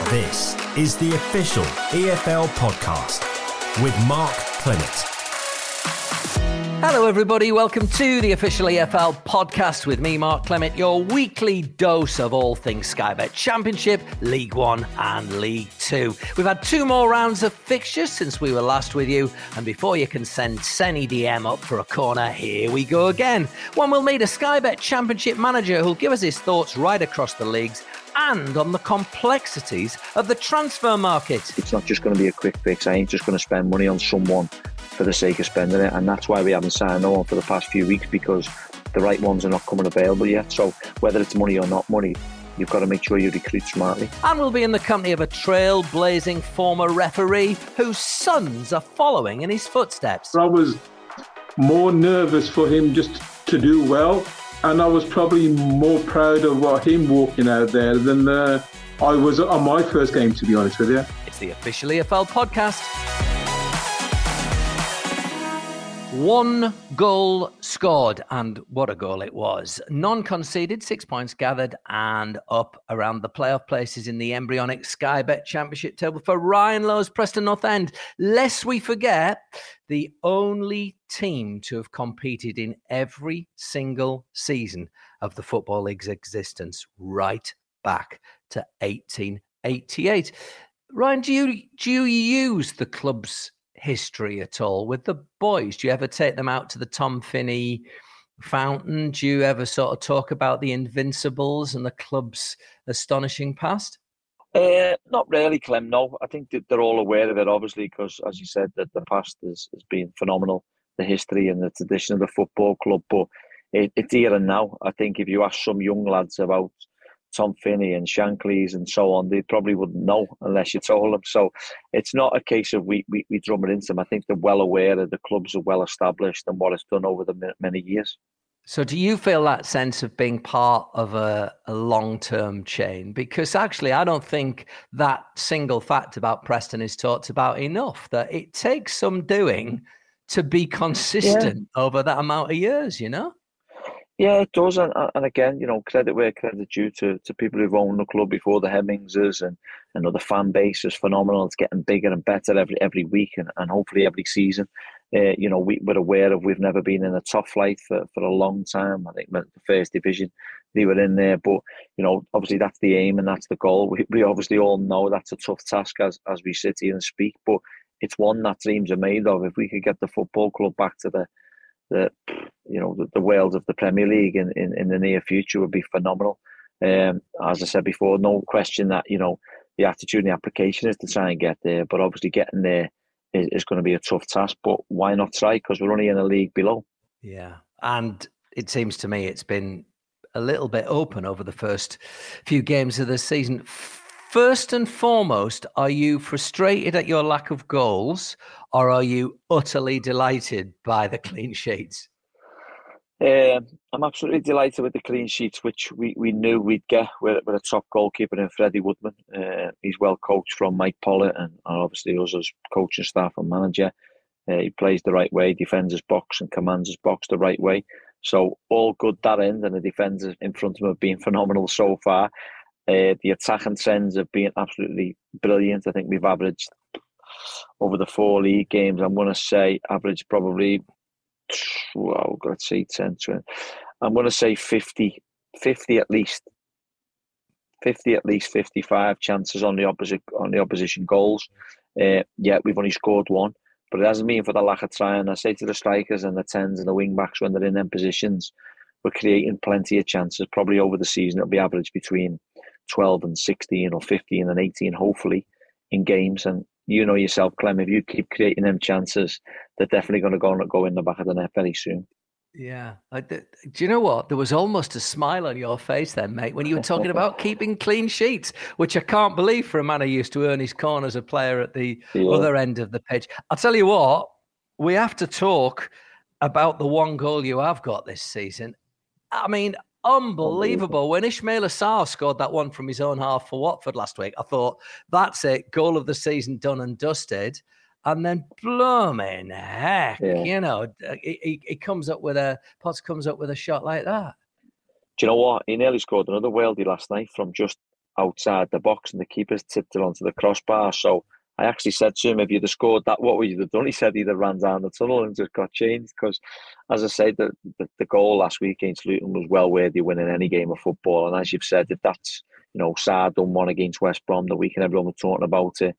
This is the official EFL podcast with Mark Clement. Hello everybody, welcome to the official EFL podcast with me, Mark Clement, your weekly dose of all things Sky Bet Championship, League One and League Two. We've had two more rounds of fixtures since we were last with you, and before you can send Senny DM up for a corner, here we go again. One will meet a Sky Bet Championship manager who'll give us his thoughts right across the leagues and on the complexities of the transfer market. It's not just going to be a quick fix. I ain't just going to spend money on someone for the sake of spending it, and that's why we haven't signed no one for the past few weeks, because the right ones are not coming available yet. So whether it's money or not money, you've got to make sure you recruit smartly. And we'll be in the company of a trailblazing former referee whose sons are following in his footsteps. I was more nervous for him just to do well, and I was probably more proud of him walking out there than I was on my first game, to be honest with you. It's the official EFL podcast. 1 goal scored, and what a goal it was. None conceded, 6 points gathered, and up around the playoff places in the embryonic Sky Bet Championship table for Ryan Lowe's Preston North End. Lest we forget, the only team to have competed in every single season of the Football League's existence, right back to 1888. Ryan, do you use the club's history at all with the boys? Do you ever take them out to the Tom Finney fountain? Do you ever sort of talk about the Invincibles and the club's astonishing past? Not really, Clem, no. I think that they're all aware of it, obviously, because, as you said, that the past has been phenomenal, the history and the tradition of the football club, but it's here and now. I think if you ask some young lads about Tom Finney and Shankly's and so on, they probably wouldn't know unless you told them. So it's not a case of we drum it into them. I think they're well aware that the clubs are well established and what it's done over the many years. So do you feel that sense of being part of a long-term chain? Because actually, I don't think that single fact about Preston is talked about enough, that it takes some doing to be consistent over that amount of years, you know? Yeah, it does, and again, you know, credit where credit due to people who've owned the club before. The Hemmingses and the fan base is phenomenal. It's getting bigger and better every week, and hopefully every season. You know, we're aware of, we've never been in a top flight for a long time. I think the first division they were in there, but you know, obviously that's the aim and that's the goal. We obviously all know that's a tough task as we sit here and speak, but it's one that dreams are made of. If we could get the football club back to the world of the Premier League in the near future, would be phenomenal. As I said before, no question that, you know, the attitude and the application is to try and get there, but obviously getting there is going to be a tough task. But why not try? Because we're only in a league below. Yeah, and it seems to me it's been a little bit open over the first few games of the season. First and foremost, are you frustrated at your lack of goals, or are you utterly delighted by the clean sheets? I'm absolutely delighted with the clean sheets, which we knew we'd get with a top goalkeeper in Freddie Woodman. He's well coached from Mike Pollitt and obviously us as coaching staff and manager. He plays the right way, defends his box and commands his box the right way. So all good that end, and the defenders in front of him have been phenomenal so far. The attacking trends have been absolutely brilliant. I think we've averaged, over the 4 league games, I'm going to say average probably, well, I've got to say 10, 20. I'm going to say 50 at least. 50 at least, 55 chances on the opposition goals. We've only scored 1, but it hasn't been for the lack of trying. I say to the strikers and the 10s and the wing backs, when they're in them positions, we're creating plenty of chances. Probably over the season it'll be average between 12 and 16 or 15 and 18, hopefully, in games. And you know yourself, Clem, if you keep creating them chances, they're definitely going to go in the back of the net very soon. Yeah. Do you know what? There was almost a smile on your face then, mate, when you were talking about keeping clean sheets, which I can't believe for a man who used to earn his corn as a player at the other end of the pitch. I'll tell you what, we have to talk about the 1 goal you have got this season. I mean, unbelievable. When Ismail Assar scored that one from his own half for Watford last week, I thought, that's it, goal of the season done and dusted. And then blooming heck, you know, he comes up with Potts comes up with a shot like that. Do you know what? He nearly scored another worldie last night from just outside the box and the keeper's tipped it onto the crossbar. So I actually said to him, if you'd have scored that, what would you have done? He said he'd have ran down the tunnel and just got changed. Because, as I said, the goal last week against Luton was well worthy winning any game of football. And as you've said, if that's, Sarr done one against West Brom the week and everyone was talking about it,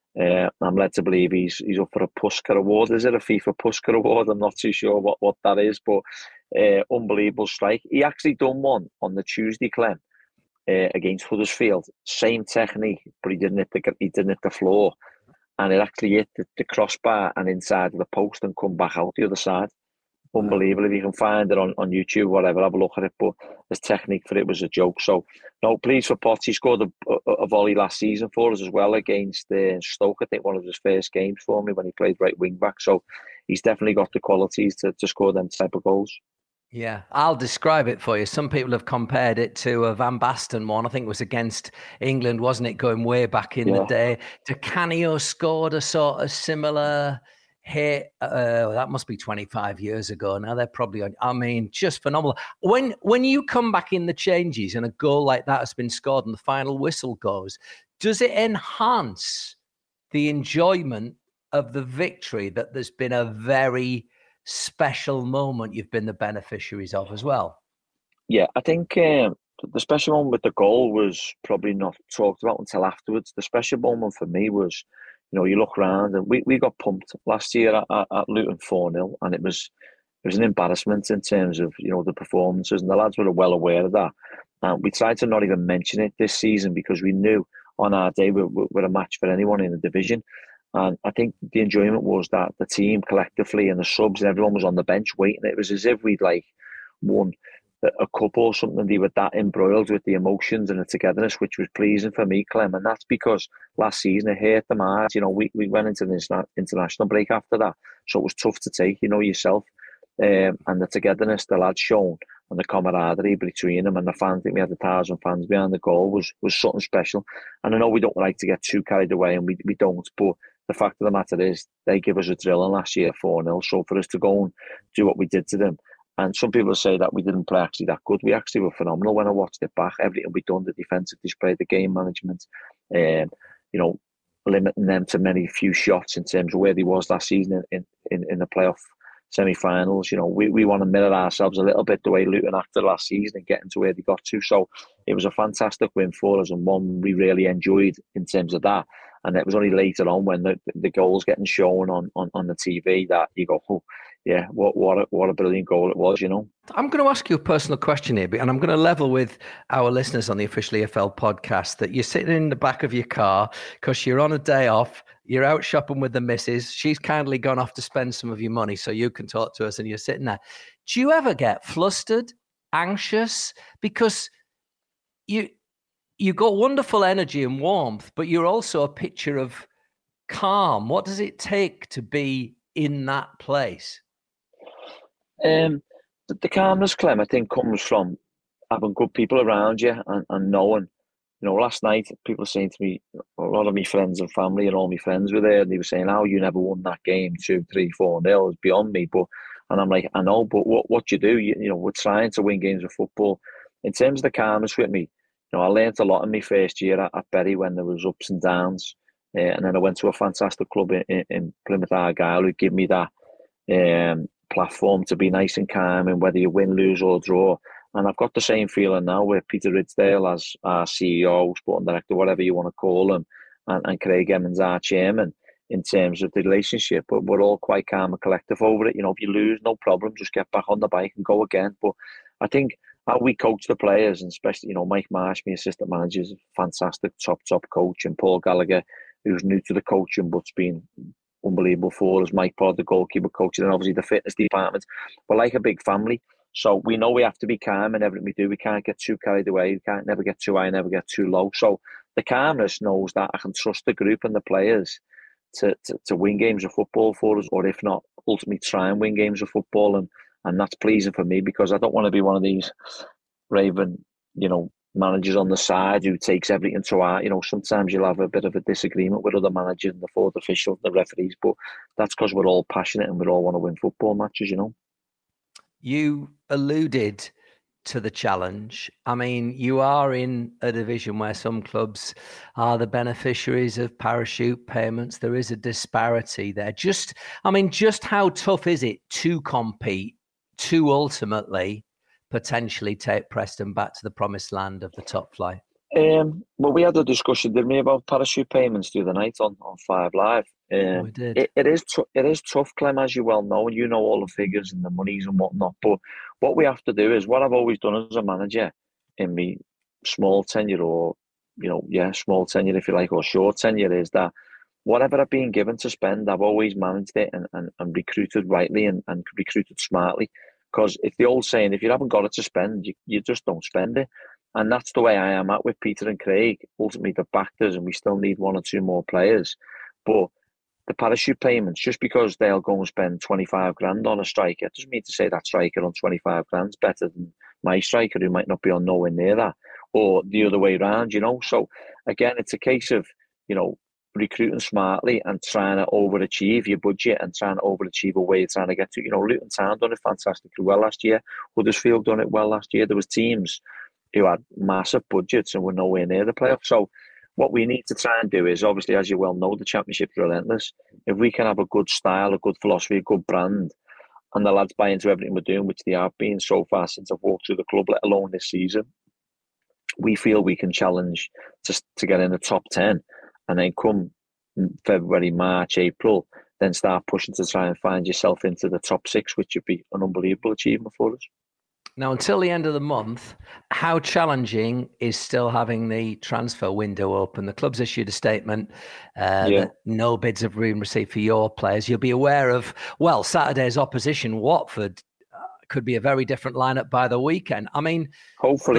I'm led to believe he's up for a Puskar Award. Is it a FIFA Puskar Award? I'm not too sure what that is, but unbelievable strike. He actually done one on the Tuesday, Clem, against Huddersfield. Same technique, but he didn't hit the floor, and it actually hit the crossbar and inside of the post and come back out the other side. Unbelievable. If you can find it on YouTube, whatever, have a look at it. But his technique for it was a joke. So, no, pleased for Potts. He scored a volley last season for us as well against Stoke. I think one of his first games for me when he played right wing back. So he's definitely got the qualities to score them type of goals. Yeah, I'll describe it for you. Some people have compared it to a Van Basten one. I think it was against England, wasn't it, going way back in the day? Di Canio scored a sort of similar hit. That must be 25 years ago now. They're probably, just phenomenal. When you come back in the changes and a goal like that has been scored and the final whistle goes, does it enhance the enjoyment of the victory that there's been a very special moment you've been the beneficiaries of as well? Yeah, I think the special moment with the goal was probably not talked about until afterwards. The special moment for me was, you look around and we got pumped last year at Luton 4-0, and it was an embarrassment in terms of, the performances, and the lads were well aware of that. And we tried to not even mention it this season because we knew on our day we're a match for anyone in the division. And I think the enjoyment was that the team collectively and the subs and everyone was on the bench waiting. It was as if we'd won a cup or something. They were that embroiled with the emotions and the togetherness, which was pleasing for me, Clem. And that's because last season it hurt them hard. We went into this international break after that, so it was tough to take, yourself. And the togetherness the lads shown and the camaraderie between them and the fans. I think we had 1,000 fans behind the goal was something special. And I know we don't like to get too carried away, and we don't, but the fact of the matter is they give us a drilling last year 4-0. So for us to go and do what we did to them, and some people say that we didn't play actually that good. We actually were phenomenal when I watched it back. Everything we done, the defensive display, the game management, limiting them to few shots in terms of where they was last season in the playoff semi-finals. We want to mirror ourselves a little bit the way Luton acted last season and getting to where they got to. So it was a fantastic win for us, and one we really enjoyed in terms of that. And it was only later on when the goals getting shown on the TV that you go, oh, yeah, what a brilliant goal it was, I'm going to ask you a personal question here, and I'm going to level with our listeners on the Official EFL podcast that you're sitting in the back of your car because you're on a day off, you're out shopping with the missus, she's kindly gone off to spend some of your money so you can talk to us, and you're sitting there. Do you ever get flustered, anxious? Because you got wonderful energy and warmth, but you're also a picture of calm. What does it take to be in that place? The calmness, Clem, I think comes from having good people around you and knowing. Last night people were saying to me, a lot of my friends and family and all my friends were there, and they were saying, "Oh, you never won that game 2-3-4-0. It's beyond me." And I'm like, I know, but what you do? We're trying to win games of football. In terms of the calmness with me, I learned a lot in my first year at Bury when there was ups and downs, and then I went to a fantastic club in Plymouth Argyle who give me that platform to be nice and calm, and whether you win, lose or draw. And I've got the same feeling now with Peter Ridsdale as our CEO, sporting director, whatever you want to call him, and Craig Emmons, our chairman, in terms of the relationship. But we're all quite calm and collective over it. If you lose, no problem, just get back on the bike and go again. But I think how we coach the players, and especially, Mike Marsh, my assistant manager, is a fantastic top coach, and Paul Gallagher, who's new to the coaching but's been unbelievable for us. Mike Pollard, the goalkeeper coach, and obviously the fitness department. We're like a big family. So we know we have to be calm in everything we do. We can't get too carried away. We can't never get too high, never get too low. So the calmness knows that I can trust the group and the players to win games of football for us, or if not, ultimately try and win games of football. And that's pleasing for me, because I don't want to be one of these raving, managers on the side who takes everything to heart. Sometimes you'll have a bit of a disagreement with other managers and the fourth official, the referees, but that's because we're all passionate and we all want to win football matches, You alluded to the challenge. I mean, you are in a division where some clubs are the beneficiaries of parachute payments. There is a disparity there. Just how tough is it to compete, to ultimately potentially take Preston back to the promised land of the top flight? Well, we had a discussion, didn't we, about parachute payments the other night on 5 Live. We did. It is tough, Clem, as you well know, and you know all the figures and the monies and whatnot. But what we have to do is what I've always done as a manager in me small tenure, or small tenure if you like, or short tenure, is that whatever I've been given to spend, I've always managed it and recruited rightly and recruited smartly. Because if the old saying, if you haven't got it to spend, you just don't spend it. And that's the way I am at with Peter and Craig. Ultimately, they've backed us and we still need 1 or 2 more players. But the parachute payments, just because they'll go and spend 25 grand on a striker, doesn't mean to say that striker on 25 grand is better than my striker who might not be on nowhere near that, or the other way around, So again, it's a case of, recruiting smartly and trying to overachieve your budget and trying to overachieve where you're trying to get to. Luton Town done it fantastically well last year. Huddersfield done it well last year. There was teams who had massive budgets and were nowhere near the playoffs. So what we need to try and do is, obviously, as you well know, the Championship's relentless. If we can have a good style, a good philosophy, a good brand, and the lads buy into everything we're doing, which they have been so far since I've walked through the club, let alone this season, we feel we can challenge to get in the top 10, and then come February, March, April, then start pushing to try and find yourself into the top 6, which would be an unbelievable achievement for us. Now, until the end of the month, how challenging is still having the transfer window open? The club's issued a statement that no bids have been received for your players. You'll be aware of, Saturday's opposition, Watford, could be a very different lineup by the weekend. I mean, hopefully.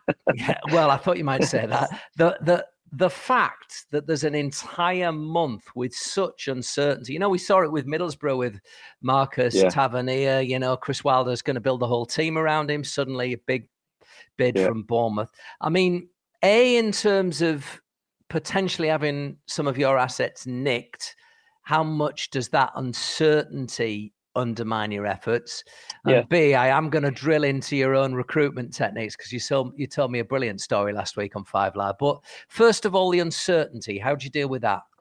I thought you might say that. The fact that there's an entire month with such uncertainty, we saw it with Middlesbrough with Marcus Tavernier, Chris Wilder's going to build the whole team around him. Suddenly a big bid from Bournemouth. I mean, in terms of potentially having some of your assets nicked, how much does that uncertainty undermine your efforts? And B, I am going to drill into your own recruitment techniques, because you told me a brilliant story last week on 5 Live. But first of all, the uncertainty, how do you deal with that?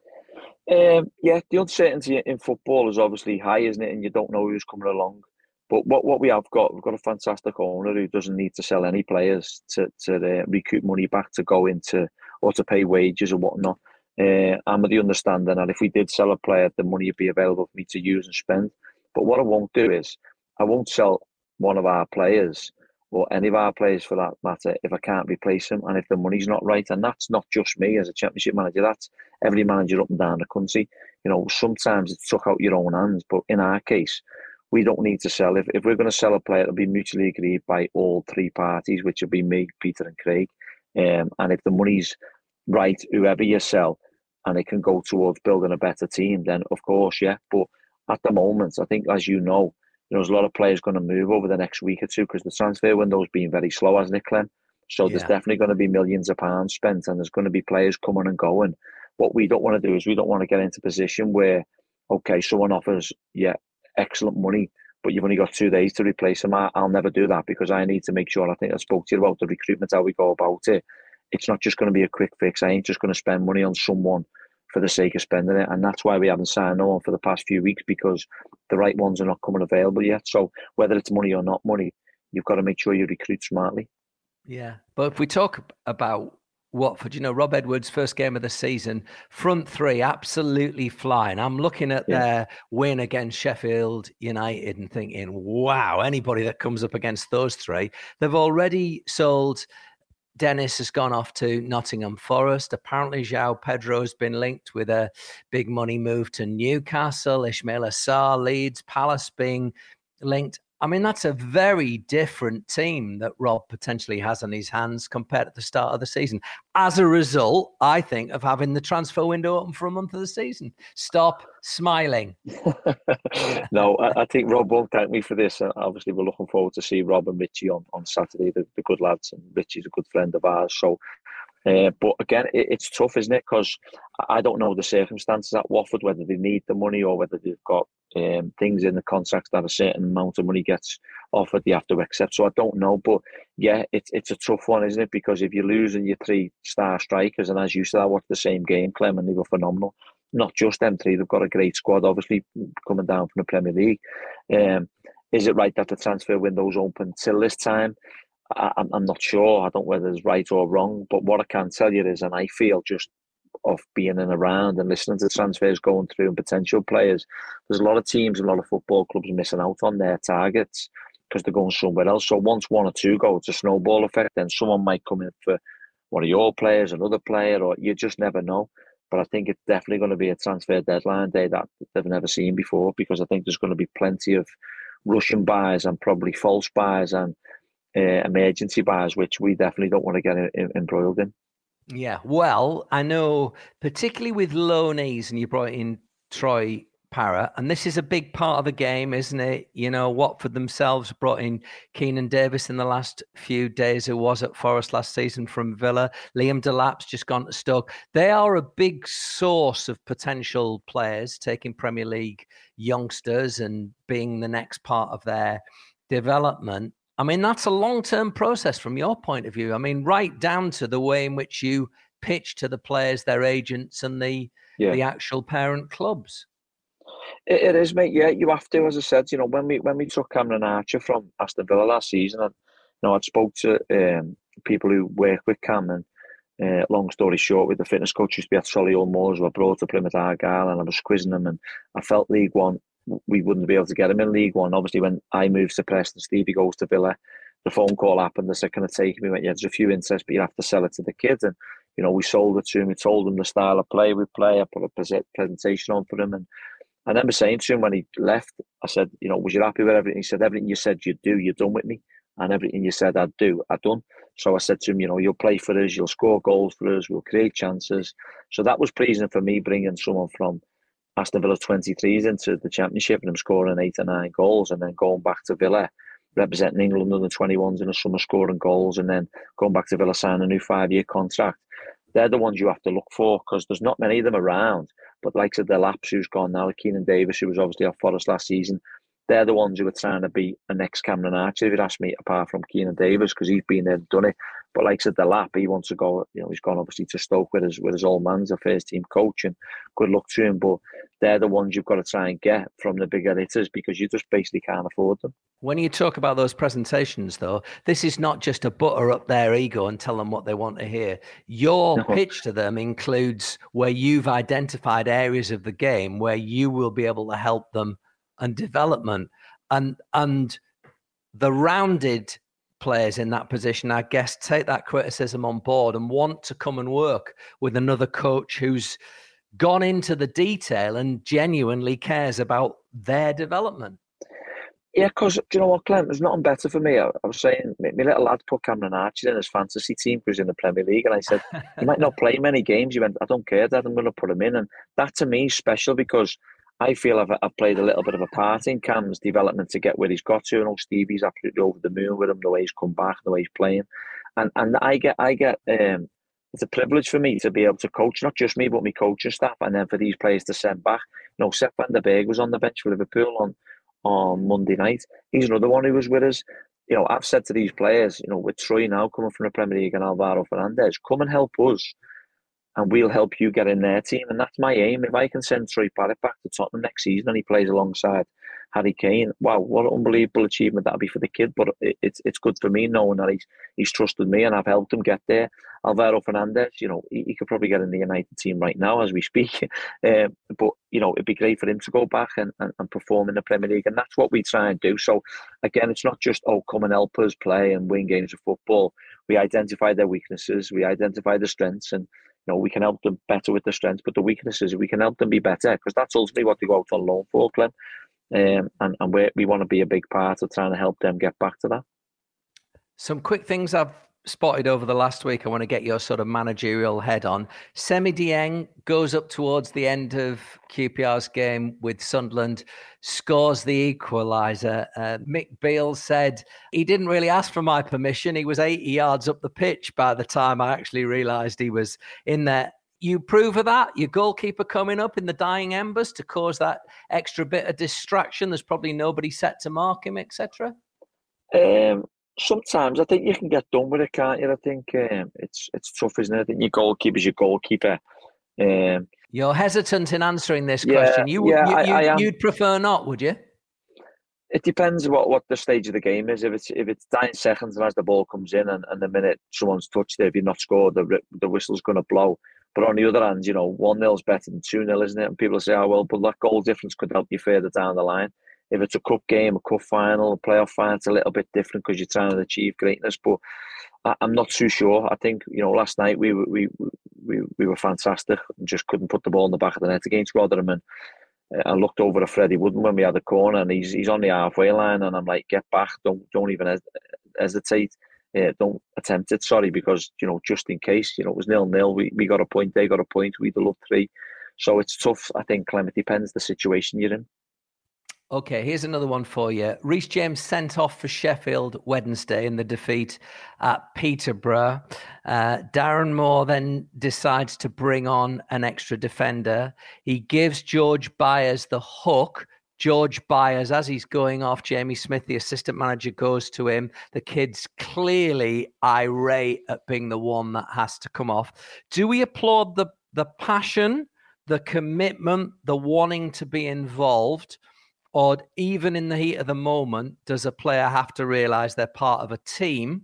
The uncertainty in football is obviously high, isn't it? And you don't know who's coming along. But what we've got a fantastic owner who doesn't need to sell any players to recoup money back to go into, or to pay wages or whatnot. I'm with the understanding that if we did sell a player, the money would be available for me to use and spend. But what I won't do is, I won't sell one of our players, or any of our players for that matter, if I can't replace him and if the money's not right. And that's not just me as a Championship manager, that's every manager up and down the country. Sometimes it's took out your own hands, but in our case, we don't need to sell. If we're going to sell a player, it'll be mutually agreed by all 3 parties, which will be me, Peter and Craig. And if the money's right, whoever you sell, and it can go towards building a better team, then of course, But at the moment, I think, as you know, there's a lot of players going to move over the next week or two, because the transfer window's been very slow, hasn't it, Clem? So there's definitely going to be millions of pounds spent, and there's going to be players coming and going. What we don't want to do is we don't want to get into a position where, okay, someone offers excellent money, but you've only got 2 days to replace them. I'll never do that, because I need to make sure, I think I spoke to you about the recruitment, how we go about it. It's not just going to be a quick fix. I ain't just going to spend money on someone for the sake of spending it, and that's why we haven't signed no one for the past few weeks, because the right ones are not coming available yet. So whether it's money or not money, you've got to make sure you recruit smartly. Yeah, but if we talk about Watford, Rob Edwards' first game of the season, front 3 absolutely flying. I'm looking at their win against Sheffield United and thinking, wow, anybody that comes up against those 3, they've already sold. Dennis has gone off to Nottingham Forest. Apparently, João Pedro has been linked with a big money move to Newcastle. Ismail Assar, Leeds, Palace being linked. I mean, that's a very different team that Rob potentially has on his hands compared to the start of the season. As a result, I think, of having the transfer window open for a month of the season. Stop smiling. No, I think Rob won't thank me for this. Obviously, we're looking forward to see Rob and Richie on Saturday, the good lads, and Richie's a good friend of ours. So, but again, it's tough, isn't it? Because I don't know the circumstances at Watford, whether they need the money or whether they've got things in the contracts that a certain amount of money gets offered, you have to accept. So I don't know, but yeah, it's a tough one, isn't it? Because if you're losing your 3-star strikers, and as you said, I watched the same game, Clem, and they were phenomenal. Not just them three, they've got a great squad, obviously, coming down from the Premier League. Is it right that the transfer window's open till this time? I'm not sure. I don't know whether it's right or wrong, but what I can tell you is, and I feel just of being in and around and listening to transfers going through and potential players, there's a lot of teams and a lot of football clubs missing out on their targets because they're going somewhere else. So once one or two go, it's a snowball effect. Then someone might come in for one of your players, another player, or you just never know. But I think it's definitely going to be a transfer deadline day that they've never seen before, because I think there's going to be plenty of Russian buys and probably false buys and emergency buys, which we definitely don't want to get embroiled in. Yeah, well, I know particularly with loanees, and you brought in Troy Parrott, and this is a big part of the game, isn't it? You know, Watford themselves brought in Keenan Davis in the last few days, who was at Forest last season from Villa. Liam Delap's just gone to Stoke. They are a big source of potential players, taking Premier League youngsters and being the next part of their development. I mean, that's a long-term process from your point of view. I mean, right down to the way in which you pitch to the players, their agents, and the actual parent clubs. It is, mate. Yeah, you have to. As I said, you know, when we took Cameron Archer from Aston Villa last season, and you know, I'd spoke to people who work with Cam, and long story short, with the fitness coach used to be at Solihull Moors, who I brought to Plymouth Argyle, and I was quizzing him, and I felt League One, we wouldn't be able to get him in League One. Obviously, when I moved to Preston, Stevie goes to Villa, the phone call happened. They said, "Can I take him?" He went, "Yeah, there's a few interests, but you have to sell it to the kids." And you know, we sold it to him. We told him the style of play we play. I put a presentation on for him, and I remember saying to him when he left, I said, "You know, was you happy with everything?" He said, "Everything you said you'd do, you've done with me, and everything you said I'd do, I've done." So I said to him, "You know, you'll play for us, you'll score goals for us, we'll create chances." So that was pleasing for me, bringing someone from Aston Villa 23s into the Championship and him scoring 8 or 9 goals, and then going back to Villa, representing England under the 21s in the summer, scoring goals, and then going back to Villa, signing a new 5-year contract. They're the ones you have to look for, because there's not many of them around. But like I said, Delap's, who's gone now, Keenan Davis, who was obviously at Forest last season, they're the ones who are trying to be a next Cameron Archer, if you'd ask me, apart from Keenan Davis, because he's been there and done it. But like I said, Delap, he wants to go, you know, he's gone obviously to Stoke with his old man as a first team coach, and good luck to him. But they're the ones you've got to try and get from the bigger hitters, because you just basically can't afford them. When you talk about those presentations, though, this is not just to butter up their ego and tell them what they want to hear. Your pitch to them includes where you've identified areas of the game where you will be able to help them and development. And the rounded players in that position, I guess, take that criticism on board and want to come and work with another coach who's gone into the detail and genuinely cares about their development. Yeah, because do you know what, Clem? There's nothing better for me. I was saying, my little lad put Cameron Archer in his fantasy team because he's in the Premier League, and I said, "He might not play many games." He went, "I don't care, Dad, I'm going to put him in." And that to me is special, because I feel I've played a little bit of a part in Cam's development to get where he's got to. You know, Stevie's absolutely over the moon with him, the way he's come back, the way he's playing, and I get it's a privilege for me to be able to coach, not just me, but my coaching staff, and then for these players to send back. You know, Sepp van der Berg was on the bench for Liverpool on Monday night. He's another one who was with us. You know, I've said to these players, you know, with Troy now coming from the Premier League and Alvaro Fernandez, come and help us, and we'll help you get in their team. And that's my aim. If I can send Troy Parrott back to Tottenham next season and he plays alongside Harry Kane, wow, what an unbelievable achievement that'll be for the kid. But it's good for me knowing that he's trusted me and I've helped him get there. Alvaro Fernandez, you know, he could probably get in the United team right now as we speak. But, you know, it'd be great for him to go back and perform in the Premier League. And that's what we try and do. So, again, it's not just, come and help us play and win games of football. We identify their weaknesses. We identify the strengths, and you know, we can help them better with the strengths, but the weaknesses, we can help them be better, because that's ultimately what they go out on loan for, Clem. And we want to be a big part of trying to help them get back to that. Some quick things I've spotted over the last week I want to get your sort of managerial head on. Semi Dieng goes up towards the end of QPR's game with Sunderland, scores the equaliser. Mick Beale said he didn't really ask for my permission. He was 80 yards up the pitch by the time I actually realised he was in there. you approve of that? Your goalkeeper coming up in the dying embers to cause that extra bit of distraction. There's probably nobody set to mark him, etc. Sometimes I think you can get done with it, can't you? I think it's tough, isn't it? I think your goalkeeper's your goalkeeper. You're hesitant in answering this question. You'd prefer not, would you? It depends what the stage of the game is. If it's 9 seconds and as the ball comes in and the minute someone's touched it, if you're not scored, the whistle's going to blow. But on the other hand, 1-0 is better than 2-0, isn't it? And people say, oh, well, but that goal difference could help you further down the line. If it's a cup game, a cup final, a playoff final, it's a little bit different because you're trying to achieve greatness. But I'm not too sure. I think, last night we were fantastic and just couldn't put the ball in the back of the net against Rotherham. And I looked over at Freddie Woodman when we had the corner, and he's on the halfway line, and I'm like, get back, don't even hesitate, don't attempt it, sorry, because just in case, it was 0-0, we got a point, they got a point, we'd have loved 3, so it's tough. I think, Clem, it depends the situation you're in. Okay, here's another one for you. Reece James sent off for Sheffield Wednesday in the defeat at Peterborough. Darren Moore then decides to bring on an extra defender. He gives George Byers the hook. George Byers, as he's going off, Jamie Smith, the assistant manager, goes to him. The kid's clearly irate at being the one that has to come off. Do we applaud the passion, the commitment, the wanting to be involved? Or even in the heat of the moment, does a player have to realise they're part of a team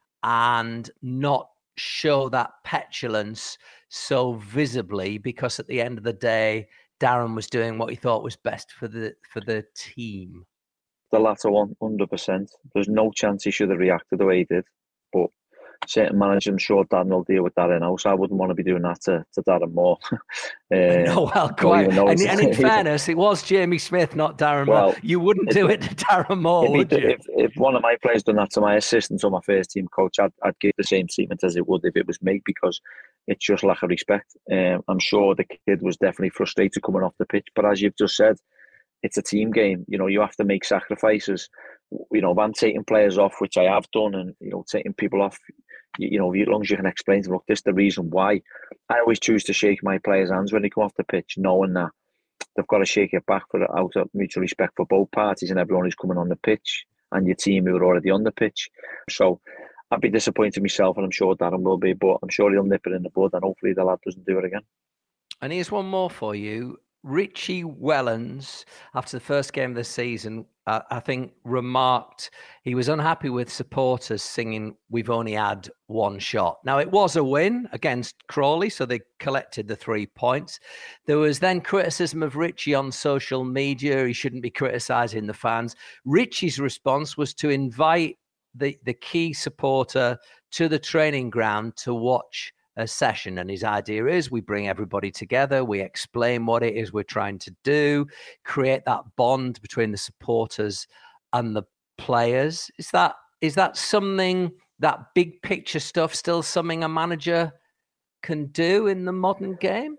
and not show that petulance so visibly? Because at the end of the day, Darren was doing what he thought was best for the team. The latter one, 100%. There's no chance he should have reacted the way he did. But certain managers, I'm sure Darren will deal with that in-house. I wouldn't want to be doing that to Darren Moore. No, well, quite. And in fairness, it was Jamie Smith, not Darren Moore. You wouldn't do it to Darren Moore, would you? If one of my players done that to my assistant or my first team coach, I'd give the same treatment as it would if it was me, because it's just lack of respect. I'm sure the kid was definitely frustrated coming off the pitch, but as you've just said, it's a team game. You have to make sacrifices. If I'm taking players off, which I have done, and taking people off, as long as you can explain to them, look, this is the reason why. I always choose to shake my players' hands when they come off the pitch, knowing that they've got to shake it back out of mutual respect for both parties and everyone who's coming on the pitch and your team who are already on the pitch. So I'd be disappointed myself, and I'm sure Darren will be, but I'm sure he'll nip it in the bud, and hopefully the lad doesn't do it again. And here's one more for you. Richie Wellens, after the first game of the season, I think remarked he was unhappy with supporters singing, "We've only had one shot." Now, it was a win against Crawley, so they collected the 3 points. There was then criticism of Richie on social media. He shouldn't be criticising the fans. Richie's response was to invite the key supporter to the training ground to watch a session, and his idea is we bring everybody together, we explain what it is we're trying to do, create that bond between the supporters and the players. Is that something, that big picture stuff, still something a manager can do in the modern game?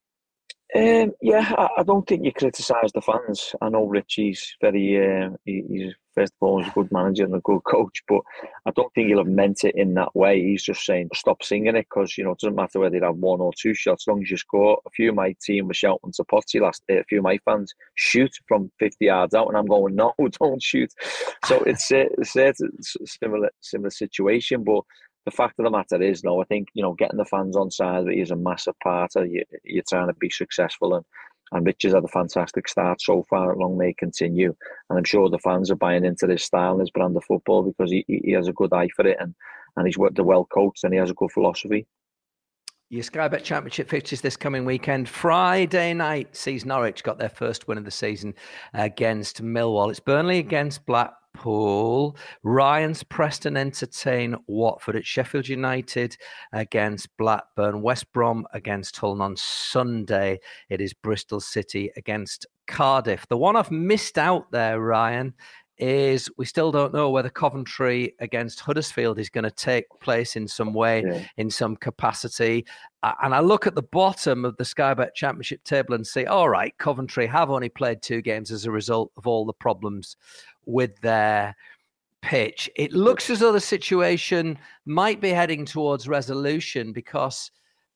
I don't think you criticise the fans. I know Richie's he's first of all, he's a good manager and a good coach, but I don't think he'll have meant it in that way. He's just saying, stop singing it, because, it doesn't matter whether you have 1 or 2 shots, as long as you score. A few of my team were shouting to Potsy a few of my fans, shoot from 50 yards out, and I'm going, no, don't shoot. So it's a similar situation, but the fact of the matter is, I think, getting the fans on side of it is a massive part of you're trying to be successful. And Rich has had a fantastic start so far, long may continue. And I'm sure the fans are buying into this style and his brand of football, because he has a good eye for it, and he's well coached, and he has a good philosophy. Your Sky Bet Championship fixtures this coming weekend. Friday night sees Norwich got their first win of the season against Millwall. It's Burnley against Blackpool. Ryan's Preston entertain Watford. It's Sheffield United against Blackburn. West Brom against Hull. On Sunday, it is Bristol City against Cardiff. The one I've missed out there, Ryan, is we still don't know whether Coventry against Huddersfield is going to take place in some way, in some capacity. And I look at the bottom of the Sky Bet Championship table and say, all right, Coventry have only played 2 games as a result of all the problems with their pitch. It looks as though the situation might be heading towards resolution, because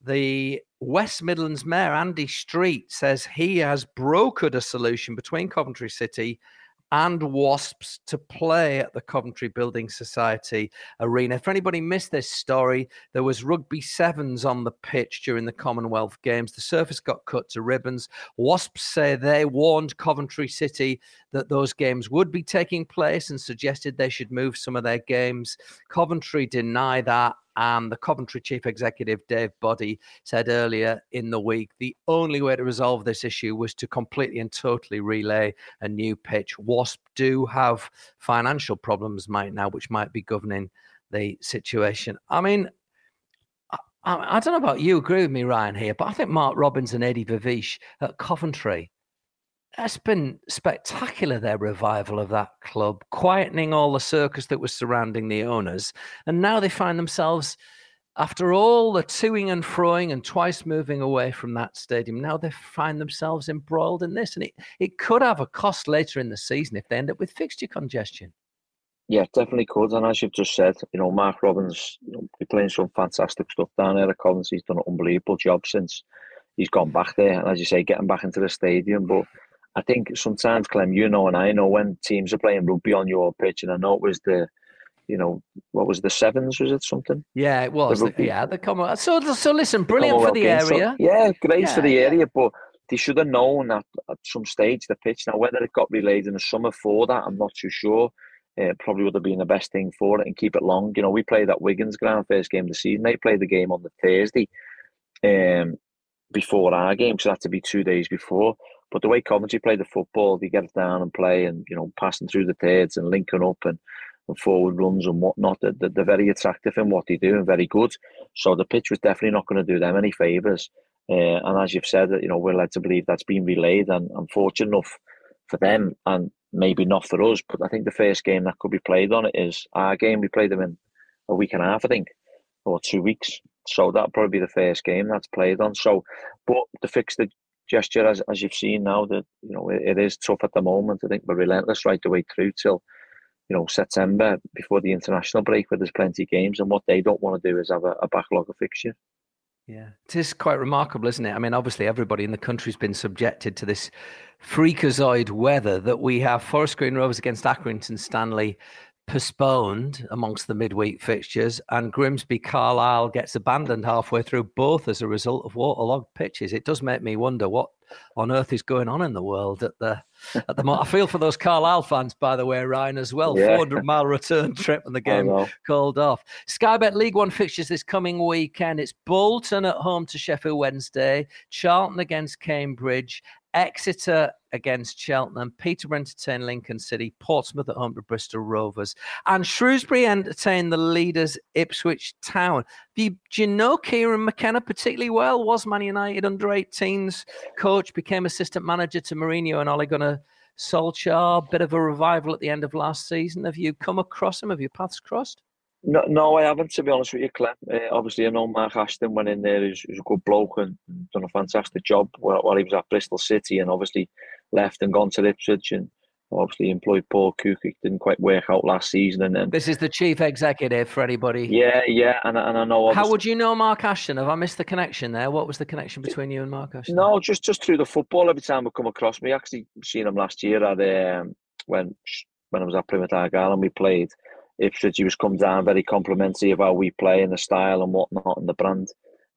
The West Midlands Mayor, Andy Street, says he has brokered a solution between Coventry City and Wasps to play at the Coventry Building Society Arena. If anybody missed this story, there was rugby sevens on the pitch during the Commonwealth Games. The surface got cut to ribbons. Wasps say they warned Coventry City that those games would be taking place and suggested they should move some of their games. Coventry deny that. And the Coventry Chief Executive, Dave Boddy, said earlier in the week the only way to resolve this issue was to completely and totally relay a new pitch. Wasp do have financial problems right now, which might be governing the situation. I mean, I don't know about you, agree with me, Ryan, here, but I think Mark Robins and Eddie Vivish at Coventry, it's been spectacular, their revival of that club, quietening all the circus that was surrounding the owners. And now they find themselves, after all the toing and froing and twice moving away from that stadium, now they find themselves embroiled in this. And it could have a cost later in the season if they end up with fixture congestion. Yeah, definitely could. And as you've just said, Mark Robins, he's playing some fantastic stuff down there at Coventry. He's done an unbelievable job since he's gone back there. And as you say, getting back into the stadium. But I think sometimes, Clem, and I know when teams are playing rugby on your pitch, and I know it was what was the sevens, was it something? Yeah, it was. The Commonwealth. So listen, brilliant for the area. So, great for the area, but they should have known that at some stage the pitch. Now, whether it got relayed in the summer for that, I'm not too sure. It probably would have been the best thing for it and keep it long. We played at Wiggins ground first game of the season. They played the game on the Thursday before our game, so that had to be 2 days before. But the way Coventry play the football, they get it down and play and, passing through the thirds and linking up and forward runs and whatnot. They're very attractive in what they do and very good. So the pitch was definitely not going to do them any favours. And as you've said, we're led to believe that's been relayed, and I'm fortunate enough for them and maybe not for us. But I think the first game that could be played on it is our game. We played them in a week and a half, I think, or 2 weeks. So that'll probably be the first game that's played on. So, but the fixture gesture, as you've seen now, that it is tough at the moment. I think we're relentless right the way through till September before the international break, where there's plenty of games, and what they don't want to do is have a backlog of fixture. Yeah, it is quite remarkable, isn't it? I mean, obviously everybody in the country's been subjected to this freakazoid weather that we have. Forest Green Rovers against Accrington Stanley postponed amongst the midweek fixtures, and Grimsby Carlisle gets abandoned halfway through, both as a result of waterlogged pitches. It does make me wonder what on earth is going on in the world at the moment. I feel for those Carlisle fans, by the way, Ryan, as well. Yeah. 400-mile return trip and the game called off. Sky Bet League One fixtures this coming weekend. It's Bolton at home to Sheffield Wednesday, Charlton against Cambridge, Exeter against Cheltenham, Peterborough entertain Lincoln City, Portsmouth at home to Bristol Rovers, and Shrewsbury entertain the leaders Ipswich Town. Do you know Kieran McKenna particularly well? Was Man United under-18s coach, became assistant manager to Mourinho and Ole Gunnar Solskjaer. Bit of a revival at the end of last season. Have you come across him? Have your paths crossed? No, I haven't, to be honest with you, Clem. Obviously, I know Mark Ashton went in there. He's a good bloke and done a fantastic job while he was at Bristol City, and obviously left and gone to Ipswich, and obviously employed Paul Cook. It didn't quite work out last season. And then this is the chief executive for anybody. Yeah, and I know. How would you know Mark Ashton? Have I missed the connection there? What was the connection between you and Mark Ashton? No, just through the football. Every time we come across me, actually seen him last year at when I was at Plymouth Argyle and we played Ipswich. He was come down very complimentary of how we play and the style and whatnot and the brand.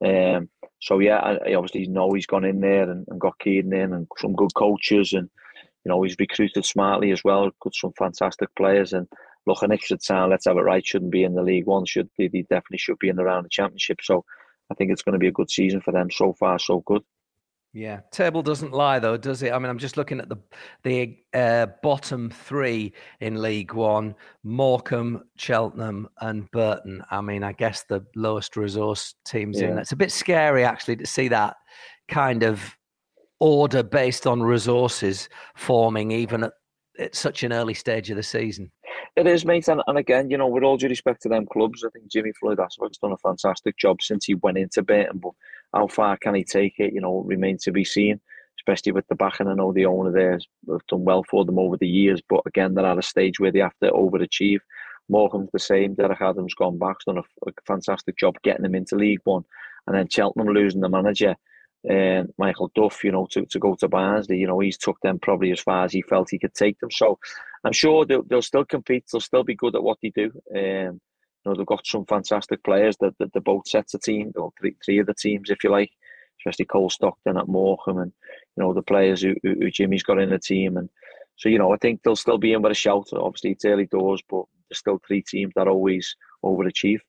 So yeah, I obviously know he's gone in there and got Keaton in and some good coaches, and he's recruited smartly as well. Got some fantastic players, and look, an Ipswich Town, let's have it right, shouldn't be in the League One. They definitely should be in around the Championship. So I think it's going to be a good season for them. So far, so good. Yeah, table doesn't lie though, does it? I mean, I'm just looking at the bottom three in League One: Morecambe, Cheltenham, and Burton. I mean, I guess the lowest resource teams in. It's a bit scary actually to see that kind of order based on resources forming, even at such an early stage of the season. It is, mate, and again, with all due respect to them clubs, I think Jimmy Floyd-Aswa's done a fantastic job since he went into Burton, but how far can he take it, remains to be seen, especially with the backing. I know the owner there has done well for them over the years, but again, they're at a stage where they have to overachieve. Morecambe's the same. Derek Adams gone back, done a fantastic job getting them into League One, and then Cheltenham losing the manager, Michael Duff, to go to Barnsley, he's took them probably as far as he felt he could take them. So I'm sure they'll still compete. They'll still be good at what they do. They've got some fantastic players that both sets of team, or three of the teams, if you like, especially Cole Stockton at Morecambe, and the players who Jimmy's got in the team. And so I think they'll still be in with a shout. Obviously it's early doors, but there's still three teams that always overachieve.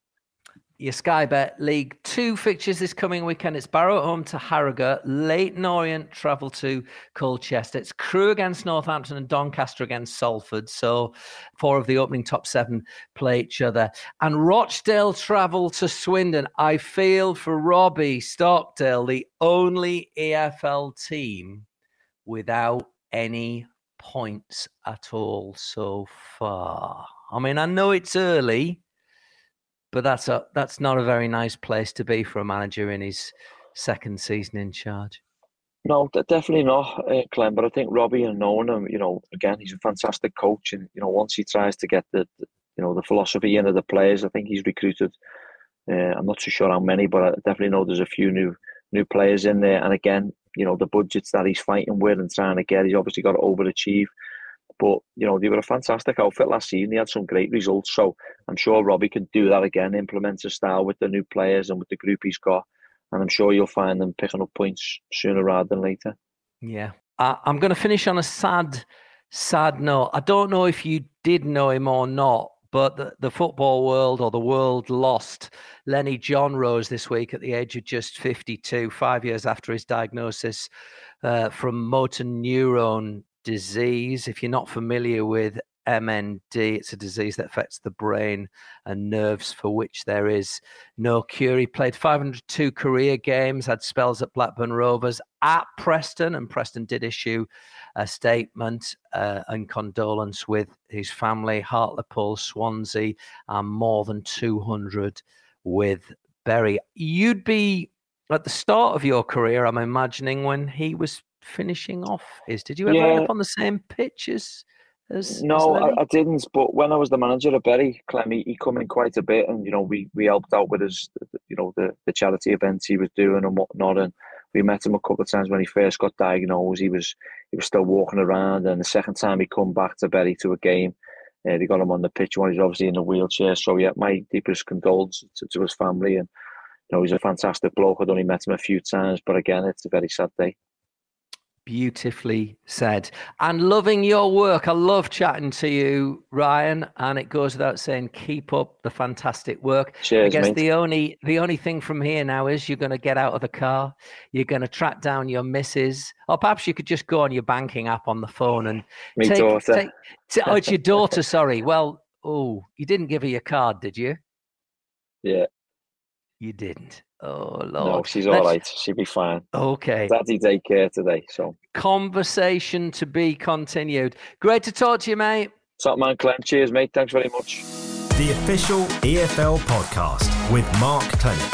Your Sky Bet League 2 fixtures this coming weekend. It's Barrow at home to Harrogate, Leyton Orient travel to Colchester. It's Crewe against Northampton and Doncaster against Salford. So 4 of the opening top 7 play each other. And Rochdale travel to Swindon. I feel for Robbie Stockdale, the only EFL team without any points at all so far. I mean, I know it's early, but that's not a very nice place to be for a manager in his second season in charge. No, definitely not, Clem. But I think Robbie, and knowing him, again, he's a fantastic coach, and once he tries to get the philosophy into the players, I think he's recruited. I'm not too sure how many, but I definitely know there's a few new players in there. And again, the budgets that he's fighting with and trying to get, he's obviously got to overachieve. But, they were a fantastic outfit last season. He had some great results. So I'm sure Robbie can do that again, implement his style with the new players and with the group he's got. And I'm sure you'll find them picking up points sooner rather than later. Yeah. I'm going to finish on a sad note. I don't know if you did know him or not, but the football world, or the world, lost Lenny John Rose this week at the age of just 52, 5 years after his diagnosis from motor neuron disease. If you're not familiar with MND, it's a disease that affects the brain and nerves for which there is no cure. He played 502 career games, had spells at Blackburn Rovers, at Preston, and Preston did issue a statement in condolence with his family, Hartlepool, Swansea, and more than 200 with Bury. You'd be at the start of your career, I'm imagining, when he was finishing off his. Did you ever end up on the same pitch as No, as I didn't. But when I was the manager of Bury, Clem, he come in quite a bit, and we helped out with his the charity events he was doing and whatnot, and we met him a couple of times when he first got diagnosed. He was still walking around, and the second time he come back to Bury to a game, they got him on the pitch when he's obviously in a wheelchair. So yeah, my deepest condolences to his family, and he's a fantastic bloke. I'd only met him a few times, but again, it's a very sad day. Beautifully said. And loving your work. I love chatting to you, Ryan, and it goes without saying, keep up the fantastic work. Cheers, I guess mate. the only thing from here now is you're going to get out of the car, you're going to track down your missus, or perhaps you could just go on your banking app on the phone and daughter. Oh, it's your daughter, sorry. Well, you didn't give her your card, did you? Yeah. You didn't. Oh, Lord. No, she's all right. She'll be fine. Okay. Daddy daycare today, so. Conversation to be continued. Great to talk to you, mate. Top man, Clem. Cheers, mate. Thanks very much. The official EFL podcast with Mark Clement.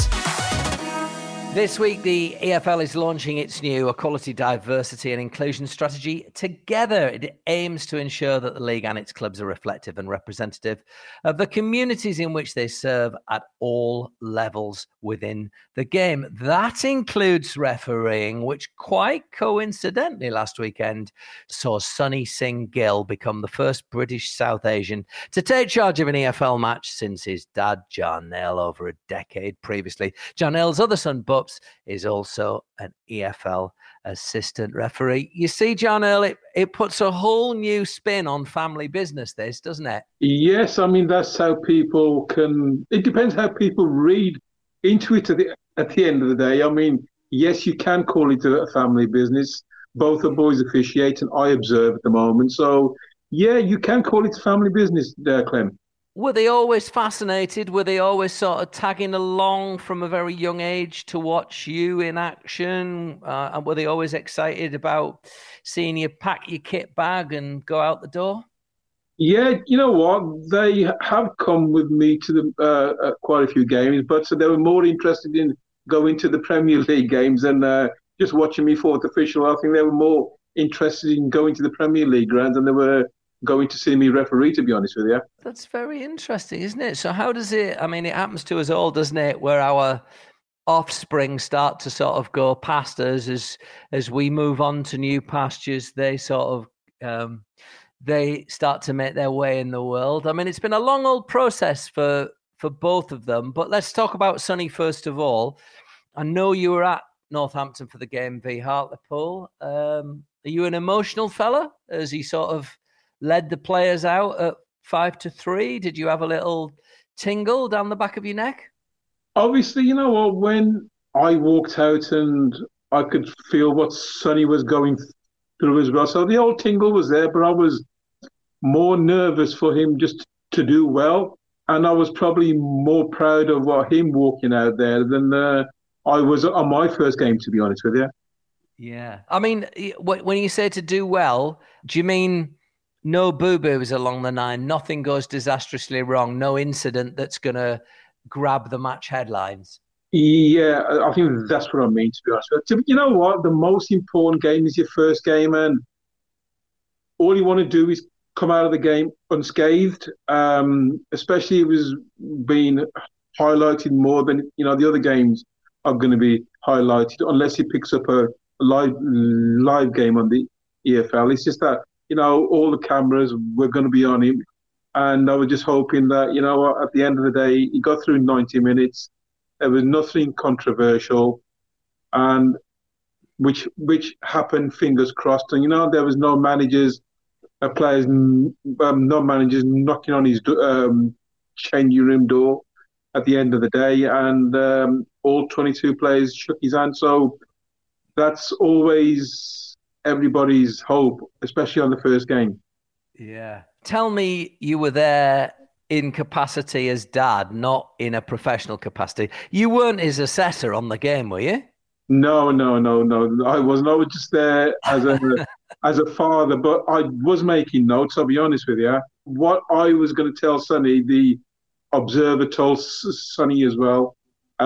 This week, the EFL is launching its new Equality, Diversity and Inclusion strategy. Together, it aims to ensure that the league and its clubs are reflective and representative of the communities in which they serve at all levels within the game. That includes refereeing, which quite coincidentally last weekend saw Sonny Singh Gill become the first British South Asian to take charge of an EFL match since his dad, Jarnell, over a decade previously. Jarnell's other son, Bubs, is also an EFL assistant referee. You see, Jarnell, it puts a whole new spin on family business, this, doesn't it? Yes, I mean, that's how people can... It depends how people read into it at the end of the day. I mean, yes, you can call it a family business. Both the boys officiate, and I observe at the moment. So, yeah, you can call it family business there, Clem. Were they always fascinated? Were they always sort of tagging along from a very young age to watch you in action? And were they always excited about seeing you pack your kit bag and go out the door? Yeah, you know what? They have come with me to the quite a few games, but so they were more interested in going to the Premier League games than just watching me fourth official. I think they were more interested in going to the Premier League grounds than they were going to see me referee, to be honest with you. That's very interesting, isn't it? So how does it, I mean, it happens to us all, doesn't it, where our offspring start to sort of go past us as we move on to new pastures. They sort of they start to make their way in the world. I mean, it's been a long old process for both of them. But let's talk about Sonny first of all. I know you were at Northampton for the game v Hartlepool. Are you an emotional fella as he sort of led the players out at 5-3? Did you have a little tingle down the back of your neck? Obviously, you know what, when I walked out and I could feel what Sonny was going through as well. So the old tingle was there, but I was more nervous for him just to do well. And I was probably more proud of him walking out there than I was on my first game, to be honest with you. Yeah. I mean, when you say to do well, do you mean no boo-boos along the line, nothing goes disastrously wrong, no incident that's going to grab the match headlines? Yeah, I think that's what I mean, to be honest with you. You know what? The most important game is your first game, and all you want to do is come out of the game unscathed. Especially it was being highlighted more than, the other games are going to be highlighted, unless he picks up a live game on the EFL. It's just that, all the cameras were going to be on him. And I was just hoping that, at the end of the day, he got through 90 minutes. There was nothing controversial, and which happened, fingers crossed. And, there was no players, no managers knocking on his changing room door at the end of the day. And all 22 players shook his hand. So that's always everybody's hope, especially on the first game. Yeah. Tell me you were there in capacity as dad, not in a professional capacity. You weren't his assessor on the game, were you? No. I wasn't. I was just there as a father, but I was making notes, I'll be honest with you. What I was going to tell Sonny, the observer told Sonny as well.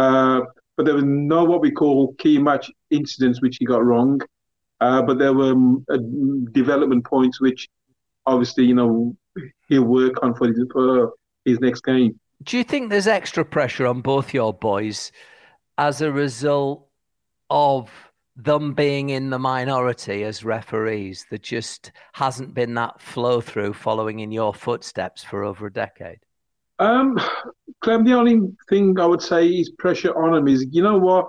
But there was no what we call key match incidents which he got wrong. But there were development points which obviously, he'll work on for his next game. Do you think there's extra pressure on both your boys as a result of them being in the minority as referees? There just hasn't been that flow through following in your footsteps for over a decade. Clem, the only thing I would say is pressure on him is, you know what?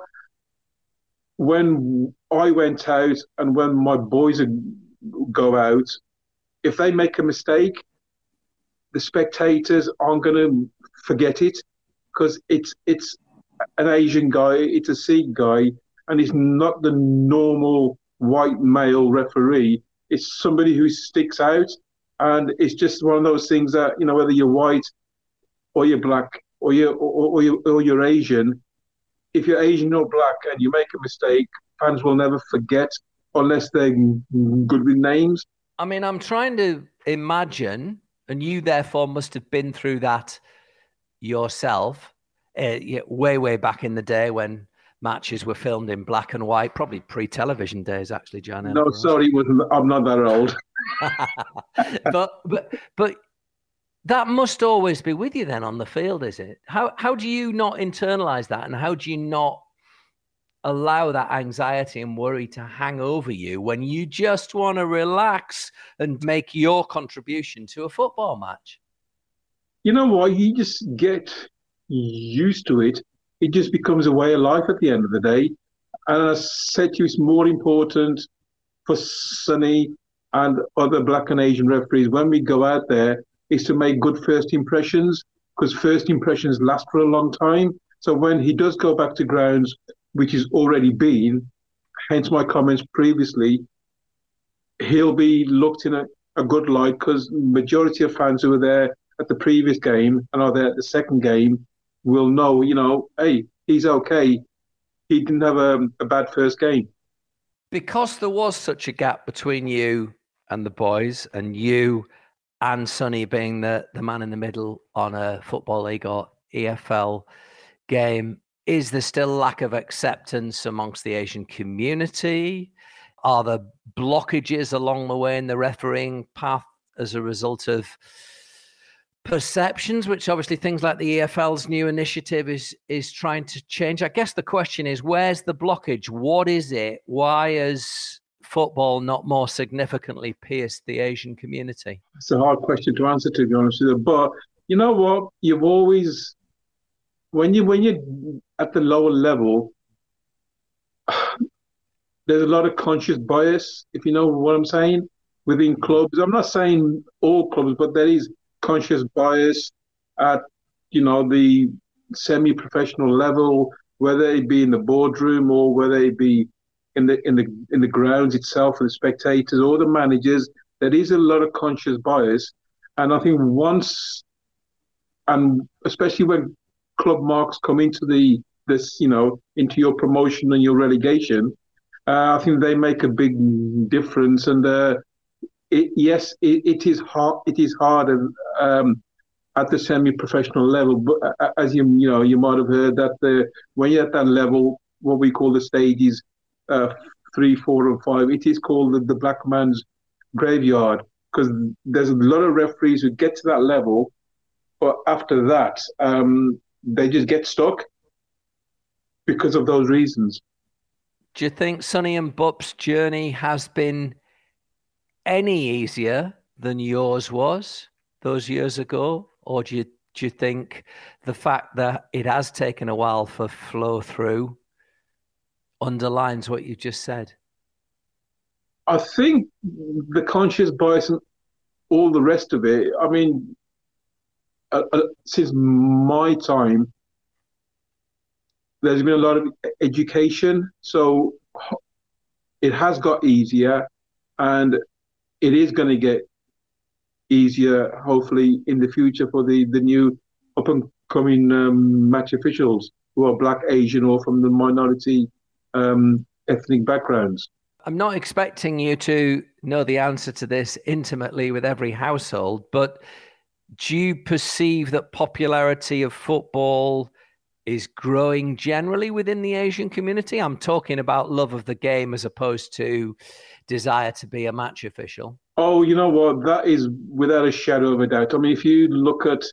When I went out and when my boys go out, if they make a mistake, the spectators aren't going to forget it, because it's an Asian guy, it's a Sikh guy, and it's not the normal white male referee. It's somebody who sticks out, and it's just one of those things that, whether you're white or you're black or you're Asian, if you're Asian or black and you make a mistake, fans will never forget unless they're good with names. I mean, I'm trying to imagine, and you therefore must have been through that yourself, way back in the day when matches were filmed in black and white, probably pre-television days, actually, John. No, sorry, I'm not that old. but that must always be with you then on the field, is it? How do you not internalize that, and how do you not allow that anxiety and worry to hang over you when you just want to relax and make your contribution to a football match? You know what? You just get used to it. It just becomes a way of life at the end of the day. And I said to you, it's more important for Sonny and other black and Asian referees when we go out there is to make good first impressions, because first impressions last for a long time. So when he does go back to grounds, which has already been, hence my comments previously, he'll be looked in a good light, because majority of fans who were there at the previous game and are there at the second game will know, hey, he's okay. He didn't have a bad first game. Because there was such a gap between you and the boys, and you and Sonny being the man in the middle on a Football League or EFL game, is there still lack of acceptance amongst the Asian community? Are there blockages along the way in the refereeing path as a result of perceptions, which obviously things like the EFL's new initiative is trying to change. I guess the question is, where's the blockage? What is it? Why has football not more significantly pierced the Asian community? It's a hard question to answer, to be honest with you. But you know what? You've always, when you're at the lower level, there's a lot of conscious bias, if you know what I'm saying, within clubs. I'm not saying all clubs, but there is conscious bias at, the semi-professional level, whether it be in the boardroom or whether it be in the grounds itself for the spectators or the managers. There is a lot of conscious bias, and I think once, and especially when club marks come into into your promotion and your relegation, I think they make a big difference. And it is hard. It is hard at the semi-professional level. But as you might have heard that when you're at that level, what we call the stages 3, 4, and 5, it is called the black man's graveyard, because there's a lot of referees who get to that level, but after that, they just get stuck because of those reasons. Do you think Sonny and Bup's journey has been any easier than yours was those years ago? Or do you think the fact that it has taken a while for flow through underlines what you just said? I think the conscious bias and all the rest of it, I mean, since my time, there's been a lot of education. So it has got easier, and it is going to get easier, hopefully, in the future for the new up-and-coming match officials who are Black, Asian, or from the minority ethnic backgrounds. I'm not expecting you to know the answer to this intimately with every household, but do you perceive that popularity of football is growing generally within the Asian community? I'm talking about love of the game as opposed to desire to be a match official. Oh, you know what? That is without a shadow of a doubt. I mean, if you look at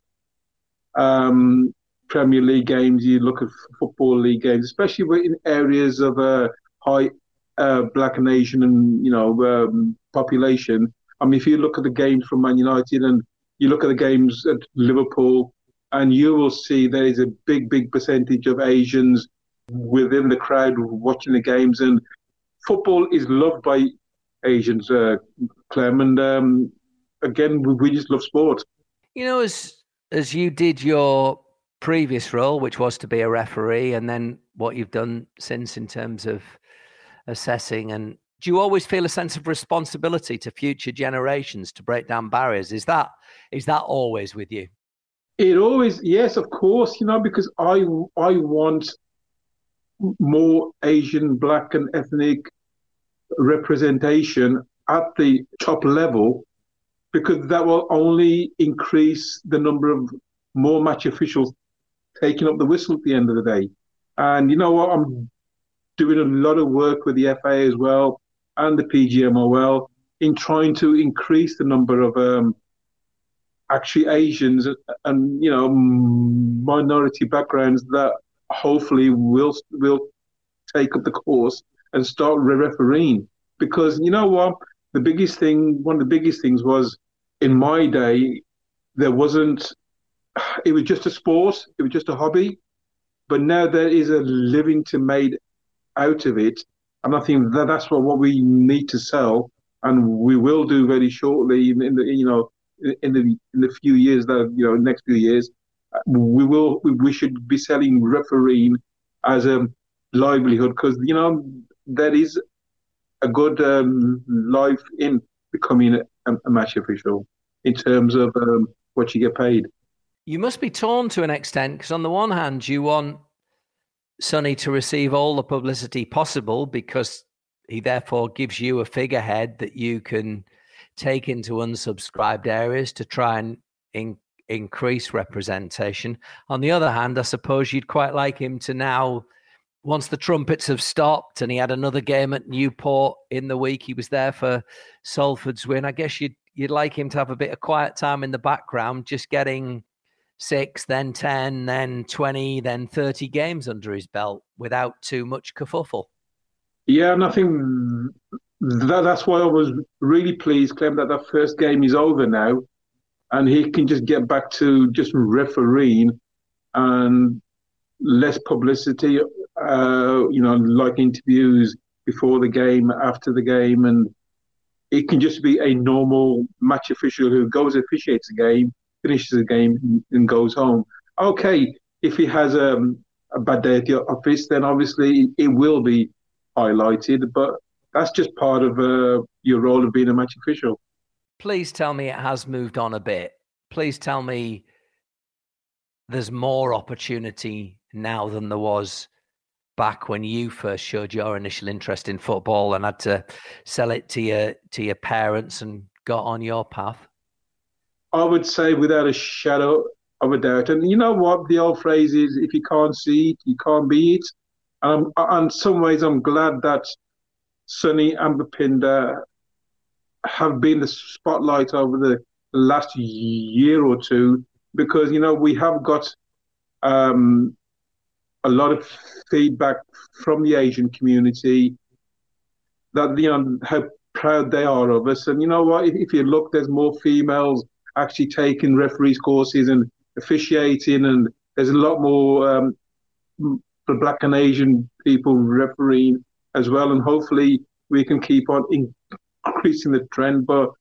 Premier League games, you look at Football League games, especially in areas of high Black and Asian and, population. I mean, if you look at the games from Man United and you look at the games at Liverpool, and you will see there is a big percentage of Asians within the crowd watching the games. And football is loved by Asians, Clem. And again, we just love sport. You know, as you did your previous role, which was to be a referee, and then what you've done since in terms of assessing, and do you always feel a sense of responsibility to future generations to break down barriers? Is that always with you? It always, yes, of course, because I want more Asian, Black and ethnic representation at the top level, because that will only increase the number of more match officials taking up the whistle at the end of the day. And you know what? I'm doing a lot of work with the FA as well and the PGMOL in trying to increase the number of actually Asians and minority backgrounds that hopefully will take up the course and start refereeing. Because you know what, one of the biggest things was, in my day, it was just a sport, it was just a hobby, but now there is a living to made out of it, and I think that's what we need to sell, and we will do very shortly in the few years next few years. We should be selling refereeing as a livelihood, because there is a good life in becoming a match official in terms of what you get paid. You must be torn to an extent, because on the one hand you want Sonny to receive all the publicity possible, because he therefore gives you a figurehead that you can take into unsubscribed areas to try and increase representation. On the other hand, I suppose you'd quite like him to now, once the trumpets have stopped and he had another game at Newport in the week, he was there for Salford's win, I guess you'd you'd like him to have a bit of quiet time in the background, just getting 6, then 10, then 20, then 30 games under his belt without too much kerfuffle. Yeah, and I think that's why I was really pleased, Clem, that first game is over now, and he can just get back to just refereeing and less publicity, like interviews before the game, after the game, and it can just be a normal match official who goes, officiates a game, finishes the game, and goes home. Okay, if he has a bad day at the office, then obviously it will be highlighted, but that's just part of your role of being a match official. Please tell me it has moved on a bit. Please tell me there's more opportunity now than there was back when you first showed your initial interest in football and had to sell it to your parents and got on your path. I would say without a shadow of a doubt. And you know what? The old phrase is, if you can't see it, you can't be it. And in some ways, I'm glad that Sonny and Bhupender have been the spotlight over the last year or two, because, we have got a lot of feedback from the Asian community that, how proud they are of us. And you know what? If you look, there's more females actually taking referees courses and officiating, and there's a lot more for Black and Asian people refereeing as well. And hopefully we can keep on increasing the trend, but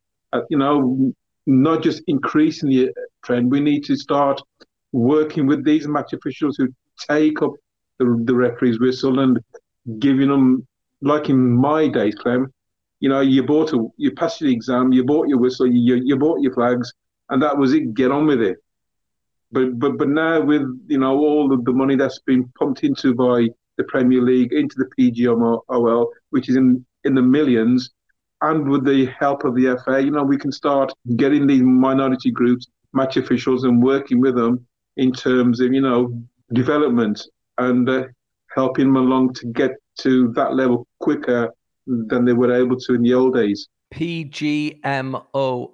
not just increasing the trend. We need to start working with these match officials who take up the referee's whistle and giving them, like in my days, Clem, you passed your exam, you bought your whistle, you bought your flags, and that was it. Get on with it. But now with all of the money that's been pumped into by the Premier League into the PGMOL, which is in the millions, and with the help of the FA, we can start getting these minority groups, match officials, and working with them in terms of development and helping them along to get to that level quicker than they were able to in the old days. PGMOL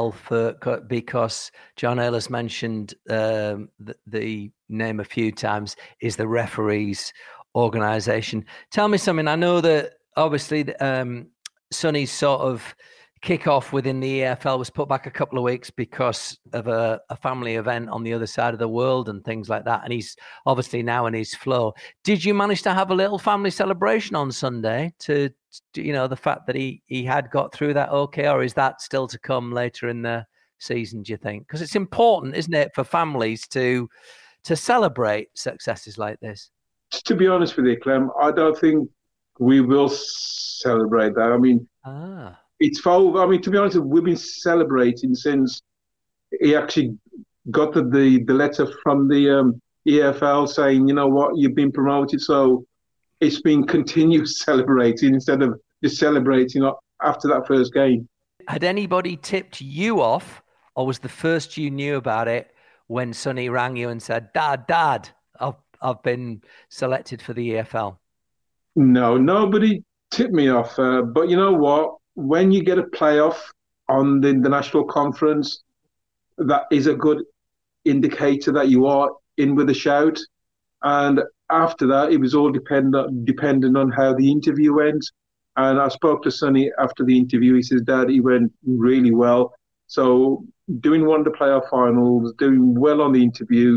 because John Earl mentioned the name a few times, is the referees organisation. Tell me something. I know that obviously Sonny's sort of kick-off within the EFL was put back a couple of weeks because of a family event on the other side of the world and things like that. And he's obviously now in his flow. Did you manage to have a little family celebration on Sunday to the fact that he had got through that okay, or is that still to come later in the season, do you think? Because it's important, isn't it, for families to celebrate successes like this? To be honest with you, Clem, I don't think we will celebrate that. I mean, it's for, to be honest, we've been celebrating since he actually got the letter from the EFL saying, you know what, you've been promoted. So it's been continuous celebrating instead of just celebrating after that first game. Had anybody tipped you off, or was the first you knew about it when Sonny rang you and said, Dad, I've been selected for the EFL? No, nobody tipped me off. But you know what? When you get a playoff on the national conference, that is a good indicator that you are in with a shout. And after that, it was all dependent on how the interview went. And I spoke to Sonny after the interview. He says, Dad, he went really well. So doing one of the playoff finals, doing well on the interview,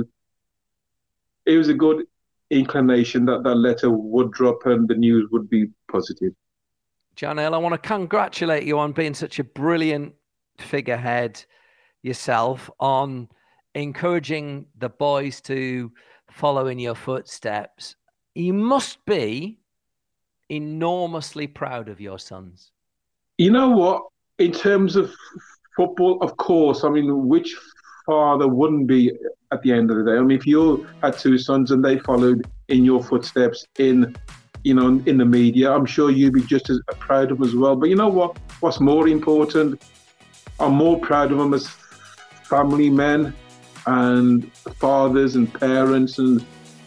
it was a good inclination that letter would drop and the news would be positive. John Earl, I want to congratulate you on being such a brilliant figurehead yourself, on encouraging the boys to follow in your footsteps. You must be enormously proud of your sons. You know what? In terms of football, of course. I mean, which father wouldn't be at the end of the day? I mean, if you had two sons and they followed in your footsteps in the media, I'm sure you'd be just as proud of them as well. But you know what? What's more important? I'm more proud of them as family men and fathers and parents and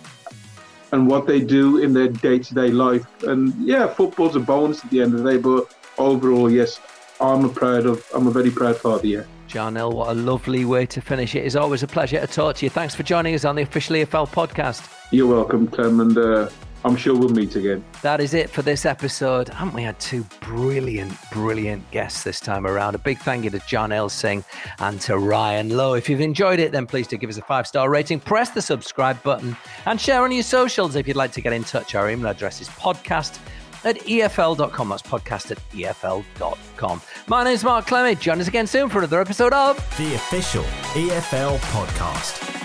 what they do in their day-to-day life. And yeah, football's a bonus at the end of the day, but overall, yes, I'm a very proud father, yeah. Jarnell, what a lovely way to finish it. It's always a pleasure to talk to you. Thanks for joining us on the Official EFL podcast. You're welcome, Clem, and I'm sure we'll meet again. That is it for this episode. Haven't we had two brilliant guests this time around? A big thank you to Jarnell Singh and to Ryan Lowe. If you've enjoyed it, then please do give us a 5-star rating. Press the subscribe button and share on your socials if you'd like to get in touch. Our email address is podcast@efl.com. That's podcast@efl.com. My name's Mark Clement. Join us again soon for another episode of The Official EFL Podcast.